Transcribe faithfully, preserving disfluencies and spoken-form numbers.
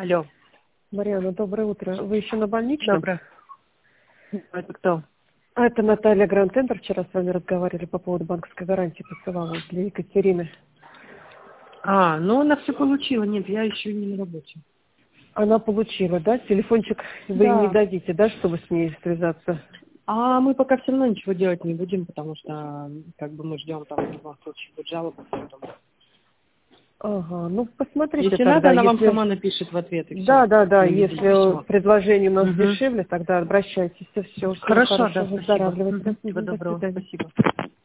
Алло. Марьяна, доброе утро. Вы еще на больничном? Доброе. Это кто? А это Наталья Гранд-Центр. Вчера с вами разговаривали по поводу банковской гарантии, посылала для Екатерины. А, ну она все получила. Нет, я еще не на работе. Она получила, да? Телефончик вы Да. не дадите, да, чтобы с ней связаться? А мы пока все равно ничего делать не будем, потому что как бы мы ждем там в любом случае будет жалоба. Поэтому... Ага, ну посмотрите Если тогда, надо, она вам если... сама напишет в ответ и Да, все. да, да, если предложение у нас Угу. дешевле, тогда обращайтесь. Все, все, всего Хорошо, хорошего, да, спасибо. выздоравливайте. Угу. Всего До доброго, свидания. спасибо.